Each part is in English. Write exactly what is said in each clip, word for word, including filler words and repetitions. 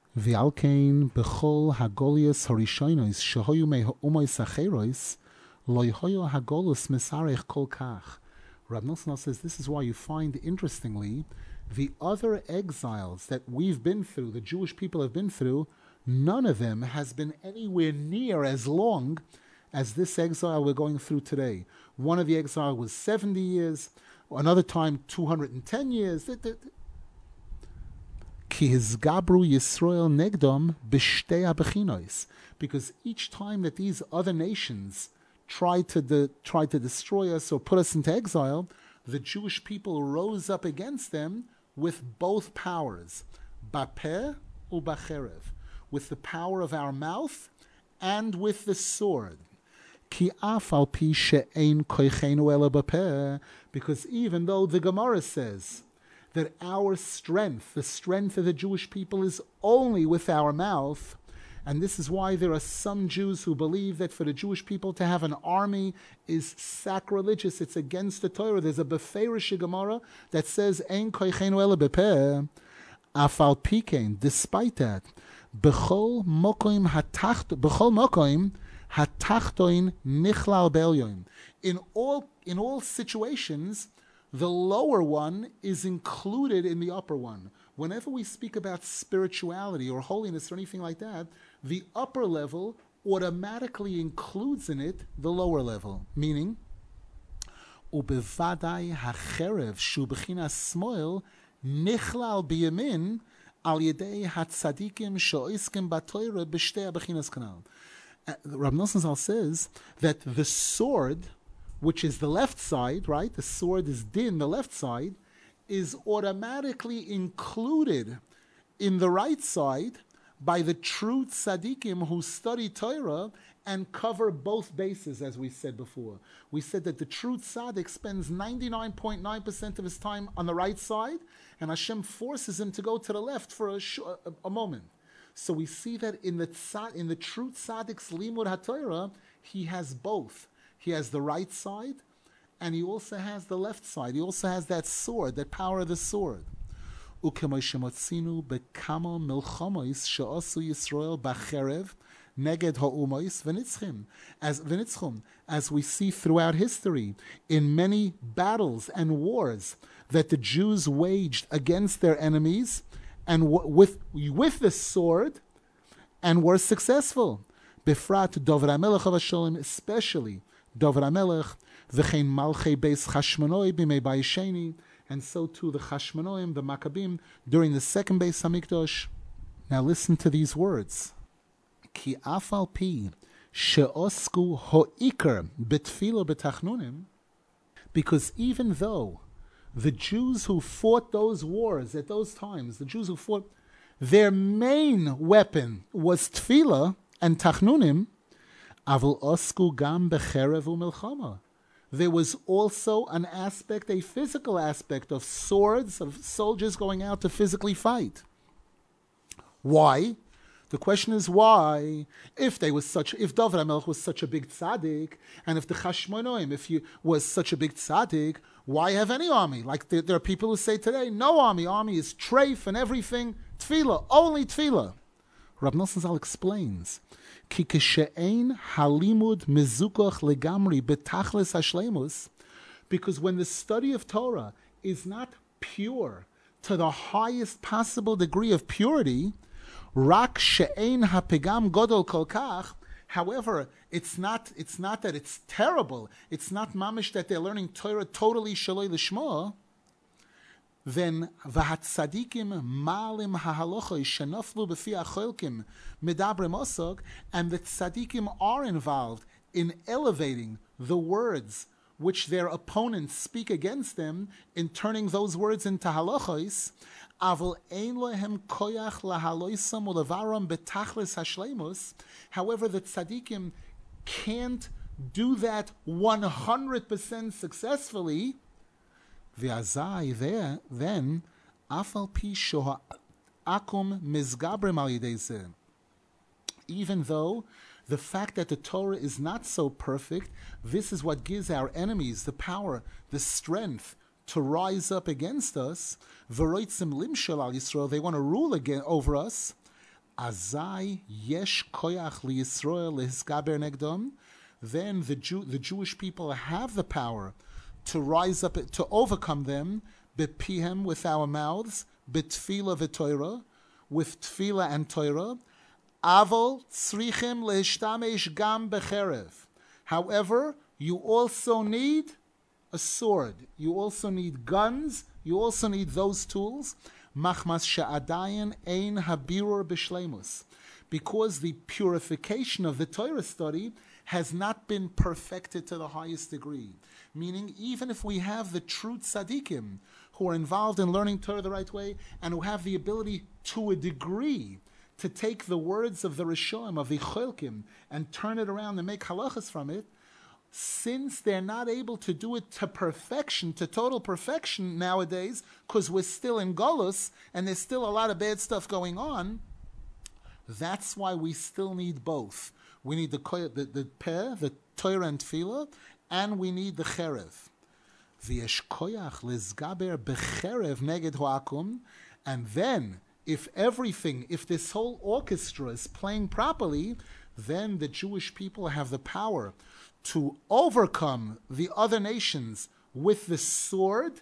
V'alkein b'chol hagolius horishonos shehoyu me'umois acherois lo yehoyu hagolus misarech kol kach. Rab Nosson says this is why you find, interestingly, the other exiles that we've been through, the Jewish people have been through, none of them has been anywhere near as long as this exile we're going through today. One of the exiles was seventy years, another time two hundred ten years. Ki hizgabru Yisrael negdom b'shtei habechinois. Because each time that these other nations tried to de- tried to destroy us or put us into exile, the Jewish people rose up against them with both powers, bapeh u'bacherev, with the power of our mouth and with the sword. Ki af al pi she'ein koichenu ela bapeh, because even though the Gemara says that our strength, the strength of the Jewish people, is only with our mouth, and this is why there are some Jews who believe that for the Jewish people to have an army is sacrilegious, it's against the Torah. There's a Beferish Gemara that says, Ein koichenu ela bapeh, af al pi kein, despite that, b'chol mokoim hatacht, b'chol mokoim hatachtoin nichlal be'elyon. In all in all situations, the lower one is included in the upper one. Whenever we speak about spirituality or holiness or anything like that, the upper level automatically includes in it the lower level. Meaning, ubevadai hacherev shu b'chinas smoil nichlal biyamin al yedei hatzadikim sho'iskim batoira b'shtei b'chinas kanal. Rab Nosson Zal says that the sword, which is the left side, right? The sword is din, the left side, is automatically included in the right side by the true tzaddikim who study Torah and cover both bases, as we said before. We said that the true tzaddik spends ninety-nine point nine percent of his time on the right side, and Hashem forces him to go to the left for a, sh- a, a moment. So we see that in the tzad, in the true tzaddik's limud haTorah, he has both. He has the right side, and he also has the left side. He also has that sword, that power of the sword. Ukemoshemotzinu bekamo milchamois she'asu Yisrael bacherev neged ha'umois v'nitzchim, as v'nitzchum, as we see throughout history in many battles and wars that the Jews waged against their enemies, and w- with with the sword, and were successful. Befrat Dover HaMelech of Hashem, especially Dover HaMelech, v'chein malchei beis Chashmonoi b'mei Bayisheni, and so too the Chashmonoim, the Maccabim, during the second Beis Hamikdash. Now listen to these words. Ki afal pi she'osku ho'iker betfilo betachnunim, because even though the Jews who fought those wars at those times, the Jews who fought, their main weapon was tefillah and tachnunim, avul osku gam becherev u'milchama. There was also an aspect, a physical aspect of swords, of soldiers going out to physically fight. Why? The question is why, if they was such, if David HaMelech was such a big tzaddik, and if the Chashmonoim, if you was such a big tzaddik, why have any army? Like there, there are people who say today, no army, army is treif and everything, tefillah, only tefillah. Rab Nosson Zal explains, Ki kishe'ein halimud mezukach legamri betachlis hashleimus, because when the study of Torah is not pure to the highest possible degree of purity, rak she'ein hapegam godol kol kach, however, it's not it's not that it's terrible, it's not mamish that they're learning Torah totally shaloi lishma, then v'hatzadikim malim hahalochos shenaflu b'fi acholkim medabrim osog, and the tzadikim are involved in elevating the words which their opponents speak against them, in turning those words into halachos. Aval ein lehem koyach lahaloisam ulevaram betachlis hashleimus. However, the tzadikim can't do that one hundred percent successfully. V'azai there, then, afal pi shoha akum mizgabrem al yedei zeh. Even though the fact that the Torah is not so perfect, this is what gives our enemies the power, the strength to rise up against us. V'roitzim limshel al Yisrael, they want to rule again over us. Azai yesh koyach liyisrael lehisgaber negdom. Then the Jew, the Jewish people have the power to rise up, to overcome them, bepihem, with our mouths, betfila v'toira, with tfila and toira, avol tzrichim lehishtamesh gam becherev. However, you also need a sword. You also need guns. You also need those tools. Machmas she'adayin ein habirur b'shleimus. Because the purification of the Torah study has not been perfected to the highest degree. Meaning, even if we have the true tzaddikim who are involved in learning Torah the right way and who have the ability to a degree to take the words of the Rishonim, of the Cholkim, and turn it around and make halachas from it, since they're not able to do it to perfection, to total perfection nowadays, because we're still in Golus and there's still a lot of bad stuff going on, that's why we still need both. We need the the, the peh, the Torah and Tefillah, and we need the Cherev. V'yesh koyach lizgaber becherev neged hoakum, and then, if everything, if this whole orchestra is playing properly, then the Jewish people have the power to overcome the other nations with the sword,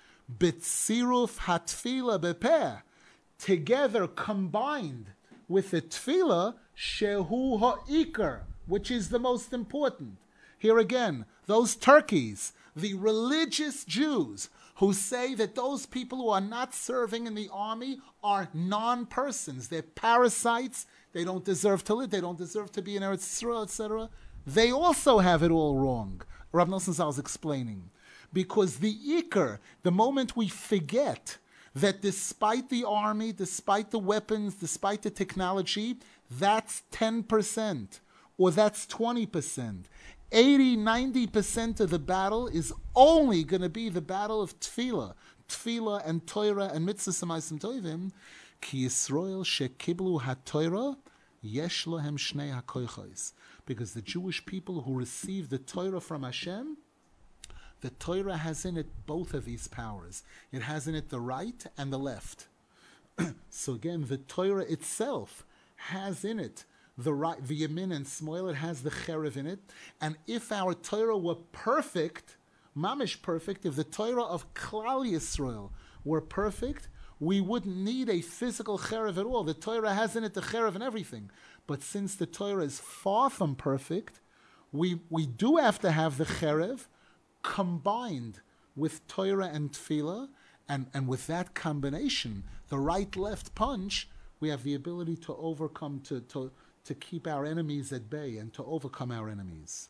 b'tziruf hatfila bepeh, together combined with the tefillah, shehu ha'ikar, which is the most important. Here again, those turkeys, the religious Jews who say that those people who are not serving in the army are non-persons, they're parasites, they don't deserve to live, they don't deserve to be in Eretz Yisrael, et cetera. They also have it all wrong. Rav Nosson Zal is explaining. Because the ikar, the moment we forget that despite the army, despite the weapons, despite the technology, that's ten percent or that's twenty percent. eighty, ninety percent of the battle is only going to be the battle of tefillah. Tefillah and Torah and mitzvahs and tovim. Ki Yisrael shekiblu ha-Torah yesh lahem shnei ha-koychos. Because the Jewish people who receive the Torah from Hashem, the Torah has in it both of these powers. It has in it the right and the left. So again, the Torah itself has in it the right, the Yamin and Smoil, it has the Cherev in it. And if our Torah were perfect, mamish perfect, if the Torah of Klal Yisrael were perfect, we wouldn't need a physical Cherev at all. The Torah has in it the Cherev and everything. But since the Torah is far from perfect, we, we do have to have the Cherev combined with Torah and Tefillah, and, and with that combination, the right-left punch, we have the ability to overcome, to, to, to keep our enemies at bay and to overcome our enemies.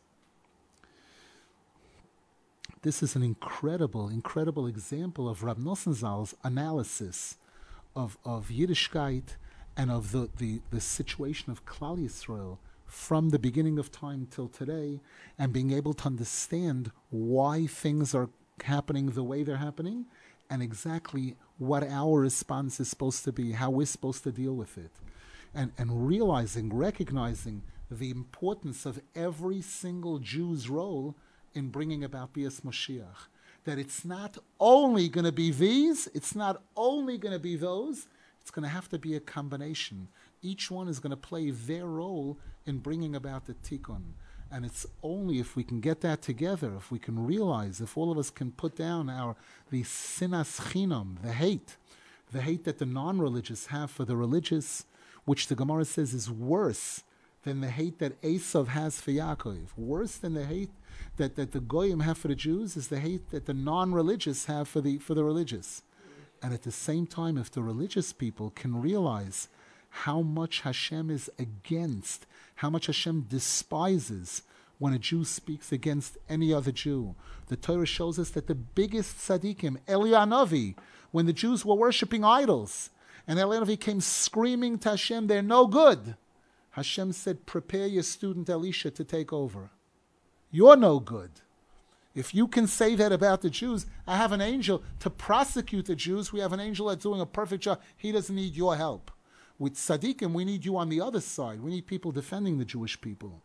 This is an incredible, incredible example of Rav Nosson Zal's analysis of, of Yiddishkeit and of the, the, the situation of Klal Yisrael from the beginning of time till today, and being able to understand why things are happening the way they're happening, and exactly what our response is supposed to be, how we're supposed to deal with it. And, and realizing, recognizing the importance of every single Jew's role in bringing about Bias Moshiach. That it's not only going to be these, it's not only going to be those, it's going to have to be a combination. Each one is going to play their role in bringing about the tikkun. And it's only if we can get that together, if we can realize, if all of us can put down our the sinas chinam, the hate, the hate that the non-religious have for the religious, which the Gemara says is worse than the hate that Esav has for Yaakov. Worse than the hate that, that the Goyim have for the Jews is the hate that the non-religious have for the for the religious. And at the same time, if the religious people can realize how much Hashem is against, how much Hashem despises when a Jew speaks against any other Jew. The Torah shows us that the biggest tzaddikim, Eliyahu Hanavi, when the Jews were worshipping idols, and Eliyahu Hanavi came screaming to Hashem, they're no good. Hashem said, prepare your student Elisha to take over. You're no good. If you can say that about the Jews, I have an angel to prosecute the Jews. We have an angel that's doing a perfect job. He doesn't need your help. With tzaddikim, we need you on the other side. We need people defending the Jewish people.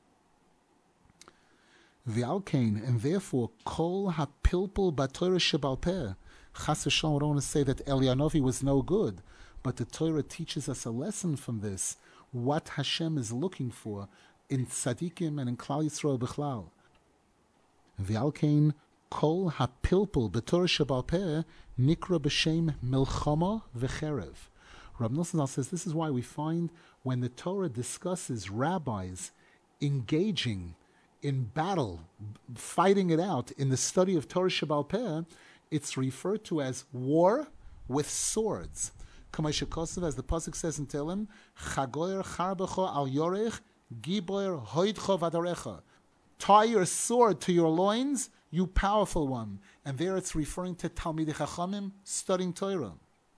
V'alkein, and therefore, kol hapilpul b'Torah shebal peh. Chas v'shalom, I don't want to say that Eliyahu Hanavi was no good, but the Torah teaches us a lesson from this, what Hashem is looking for in tzaddikim and in Klal Yisrael b'chlal. V'alkein kol hapilpul b'Torah shebal peh nikra b'shem milchama v'cherev. Rav Nosson says this is why we find when the Torah discusses rabbis engaging in battle, fighting it out in the study of Torah shebal peh, it's referred to as war with swords. Kamei shekosav, as the pasuk says in Tehillim, Chagoyer charbecho al yorech giboyer hoidcho vadarecha. Tie your sword to your loins, you powerful one. And there it's referring to Talmidei Chachamim studying Torah.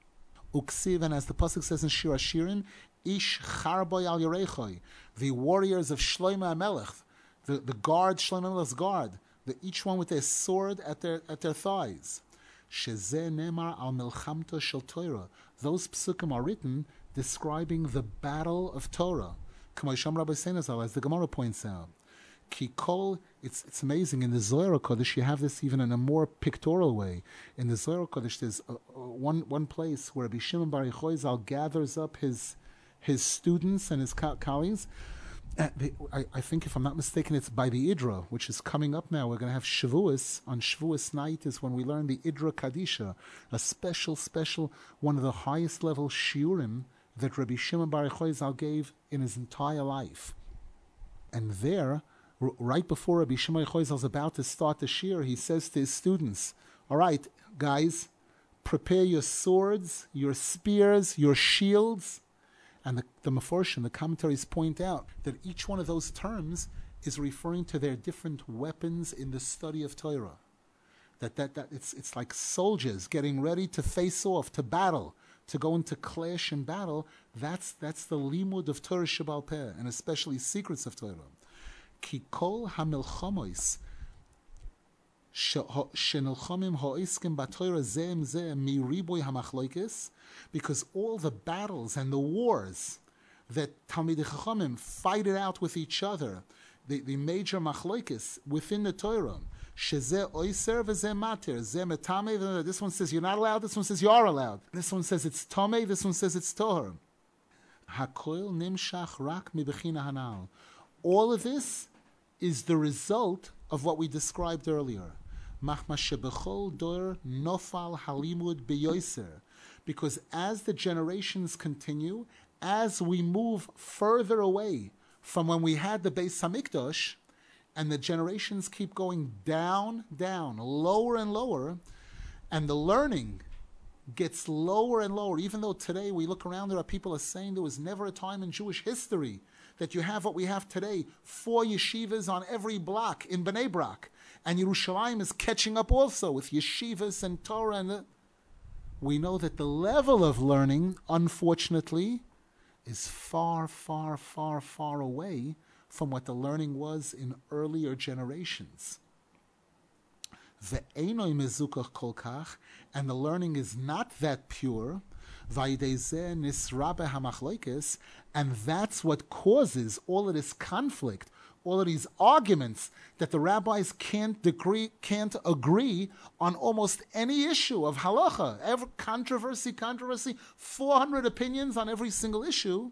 Uksiv, and as the pasuk says in Shir Hashirim, Ish charboy al yorechoi, the warriors of Shlomo HaMelech, the, the guard, Shlomo HaMelech's guard, the, each one with their sword at their at their thighs. Shezeh nemar al milchamto shel Torah. Those psukim are written describing the battle of Torah. K'moisham Rabbi Seinazal, as the Gemara points out. Kikol, it's it's amazing. In the Zohar Kodesh, you have this even in a more pictorial way. In the Zohar Kodesh, there's a, a, one one place where Rabbi Shimon Bar Yochai Zal gathers up his his students and his colleagues. Uh, they, I, I think, if I'm not mistaken, it's by the Idra, which is coming up now. We're going to have Shavuos. On Shavuos night is when we learn the Idra Kadisha, a special, special, one of the highest level shiurim that Rabbi Shimon Bar Yochai Zal gave in his entire life. And there, r- right before Rabbi Shimon Bar Yochai Zal is about to start the shiur, he says to his students, all right, guys, prepare your swords, your spears, your shields. And the, the Meforshim, the commentaries point out that each one of those terms is referring to their different weapons in the study of Torah. That, that, that it's, it's like soldiers getting ready to face off, to battle, to go into clash and battle. That's, that's the limud of Torah shebal peh, and especially secrets of Torah. Ki kol hamilchamois shenilchamim ha'iskim b'Torah zeh zeh mi riboy hamachloikis, because all the battles and the wars that Talmidei Chachamim fight it out with each other, the, the major machloikis within the Torah, shezeh oiser v'zeh mater, zeh metame, this one says you're not allowed, this one says you are allowed. This one says it's tome, this one says it's tohar. Hakoil nimshach rak mi bechina hanal. All of this is the result of what we described earlier. Machma shebechol dor nofal halimud beyoser. Because as the generations continue, as we move further away from when we had the Beis Hamikdash, and the generations keep going down, down, lower and lower, and the learning gets lower and lower, even though today we look around, there are people are saying there was never a time in Jewish history that you have what we have today, four yeshivas on every block in Bnei Brak, and Yerushalayim is catching up also with yeshivas and Torah. And we know that the level of learning, unfortunately, is far, far, far, far away from what the learning was in earlier generations. Ve'enoi mezukach kol kach, and the learning is not that pure. Va'idei nisrabe hamachloikis, and that's what causes all of this conflict, all of these arguments that the rabbis can't agree, can't agree on almost any issue of halacha. Every controversy, controversy, four hundred opinions on every single issue.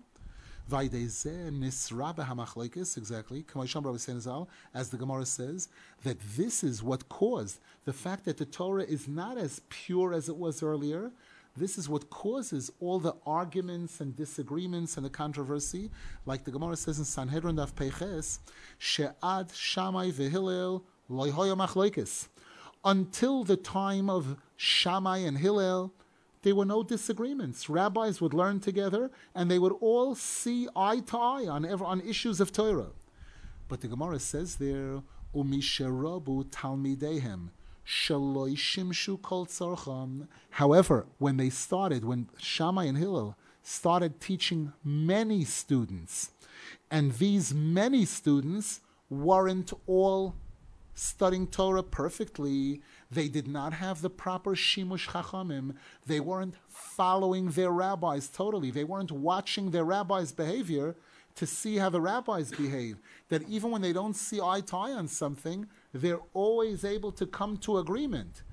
Exactly, as the Gemara says, that this is what caused the fact that the Torah is not as pure as it was earlier. This is what causes all the arguments and disagreements and the controversy. Like the Gemara says in Sanhedrin Daf Peiches, She'ad Shammai v'Hillel lo hoya machloikis. Until the time of Shammai and Hillel, there were no disagreements. Rabbis would learn together, and they would all see eye to eye on ever, on issues of Torah. But the Gemara says there, Umisherabu talmidehem shaloi shimshu kol tzorcham. However, when they started, when Shammai and Hillel started teaching many students, and these many students weren't all studying Torah perfectly, they did not have the proper shimush chachamim, they weren't following their rabbis totally, they weren't watching their rabbis' behavior to see how the rabbis behave, that even when they don't see eye to eye on something, they're always able to come to agreement.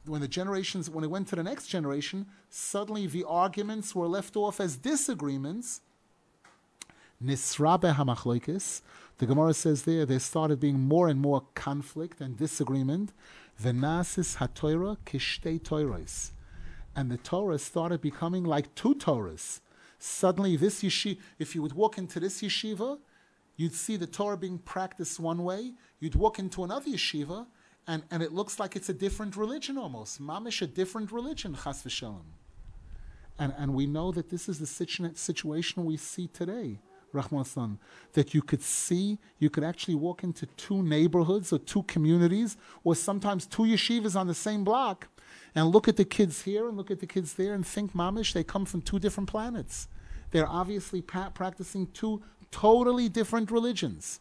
when the generations, when it went to the next generation, suddenly the arguments were left off as disagreements. Nisrabe hamachloikis. The Gemara says there, there started being more and more conflict and disagreement. V'nasis haTorah kishtei Torahs. And the Torah started becoming like two Torahs. Suddenly this yeshiva, if you would walk into this yeshiva, you'd see the Torah being practiced one way. You'd walk into another yeshiva, and, and it looks like it's a different religion almost. Mamish, a different religion, chas v'shalom. And, and we know that this is the situ- situation we see today, Rahman Hassan, that you could see, you could actually walk into two neighborhoods or two communities, or sometimes two yeshivas on the same block, and look at the kids here and look at the kids there and think, mamish, they come from two different planets. They're obviously pa- practicing two totally different religions.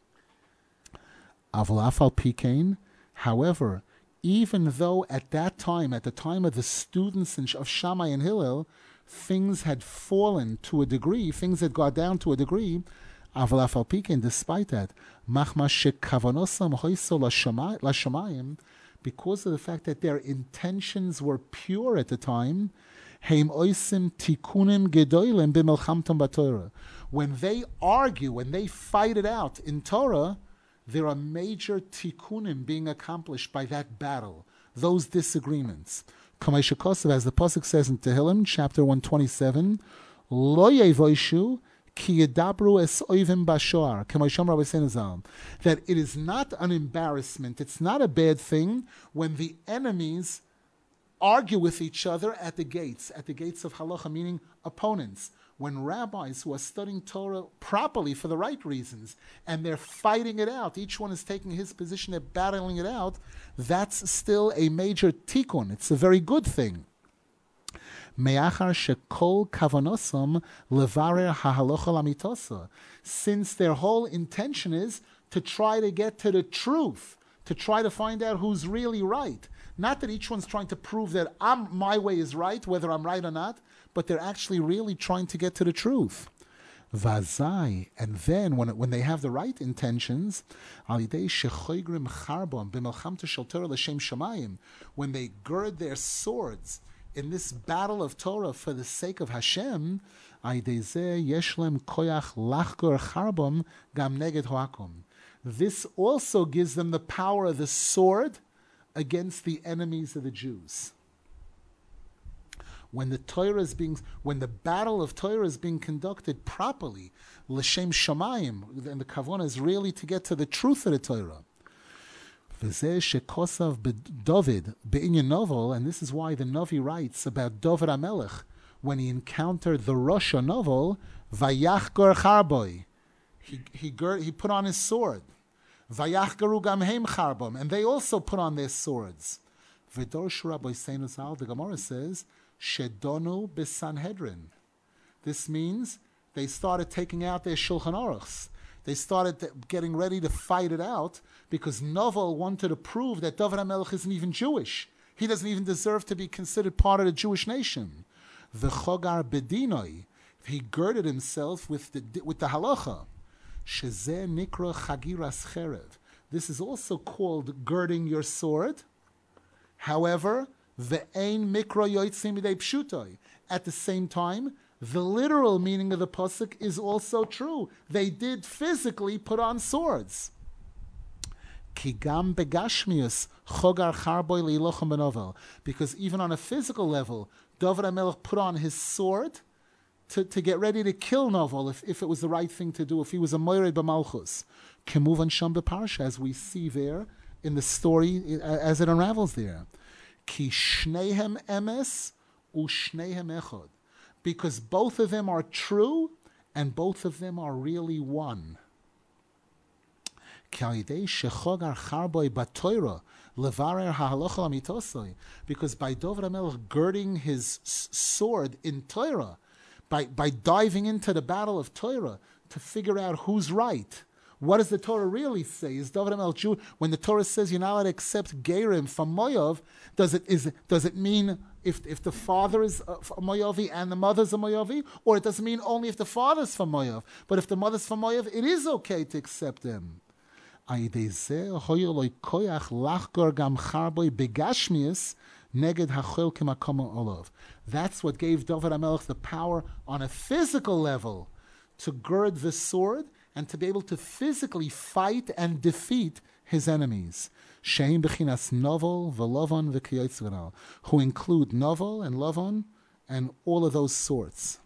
Avalafal Pikain, however, even though at that time, at the time of the students of Shammai and Hillel, things had fallen to a degree, things had gone down to a degree, Avalafal Pikain, despite that, Machma shekavanosam hoiso lashamayim, because of the fact that their intentions were pure at the time, heim oisim tikunim gedolim b'melchamtam b'Torah. When they argue, when they fight it out in Torah, there are major tikkunim being accomplished by that battle, those disagreements. Kamei Shekosav, as the Pasuk says in Tehillim, chapter one twenty-seven, Lo yevoishu ki yedabru es oivim bashoar, Kamei Shom Rabbi Senazal, that it is not an embarrassment, it's not a bad thing when the enemies argue with each other at the gates, at the gates of halacha, meaning opponents. When rabbis who are studying Torah properly for the right reasons, and they're fighting it out, each one is taking his position, they're battling it out, that's still a major tikkun. It's a very good thing. Me'achar shekol kavanosam levarer hahalocha lamitosa. Since their whole intention is to try to get to the truth, to try to find out who's really right. Not that each one's trying to prove that I'm, my way is right, whether I'm right or not, but they're actually really trying to get to the truth. Vazai, and then when when they have the right intentions, when they gird their swords in this battle of Torah for the sake of Hashem, this also gives them the power of the sword against the enemies of the Jews. When the Torah is being, when the battle of Torah is being conducted properly, l'shem shamayim, and the kavanah is really to get to the truth of the Torah. V'zeh shekosav b'David be'inyan novel, and this is why the Navi writes about David HaMelech when he encountered the Rosh novel, vayachgor charboy, he he he put on his sword. Vayachgaru gam heim charbom, and they also put on their swords. V'dorsh Rabbi Seinus, the Gemara says, Shedonu b'Sanhedrin. This means they started taking out their Shulchan Aruchs. They started getting ready to fight it out because Novel wanted to prove that David HaMelech isn't even Jewish. He doesn't even deserve to be considered part of the Jewish nation. The Chogar Bedinoi, he girded himself with the with the halacha. Shezeh nikra chagiras cherev. This is also called girding your sword. However, ve'ein mikra yotzim midei pshutoi. At the same time, the literal meaning of the pasuk is also true. They did physically put on swords. Kigam begashmius chogar charboy leilochem benovel. Because even on a physical level, David HaMelech put on his sword to, to get ready to kill Novel if, if it was the right thing to do, if he was a moired b'malchus. Kemuvan sham beparsha, as we see there in the story as it unravels there. Ki shnehem emes u'shnehem echod. Because both of them are true and both of them are really one. Because by David HaMelech girding his sword in Torah, by, by diving into the battle of Torah to figure out who's right. What does the Torah really say? Is David HaMelech Jew? When the Torah says you're not allowed to accept Gerim from Moav, does it is does it mean if if the father is a Moavi and the mother's a Moavi, or it doesn't mean only if the father's from Moav, but if the mother's from Moav, it is okay to accept them. neged hachol kemakom olav. That's what gave David HaMelech the power on a physical level to gird the sword and to be able to physically fight and defeat his enemies. Sheim bechinas novel v'lovon v'kiyotz v'nal, who include novel and lovon and all of those sorts.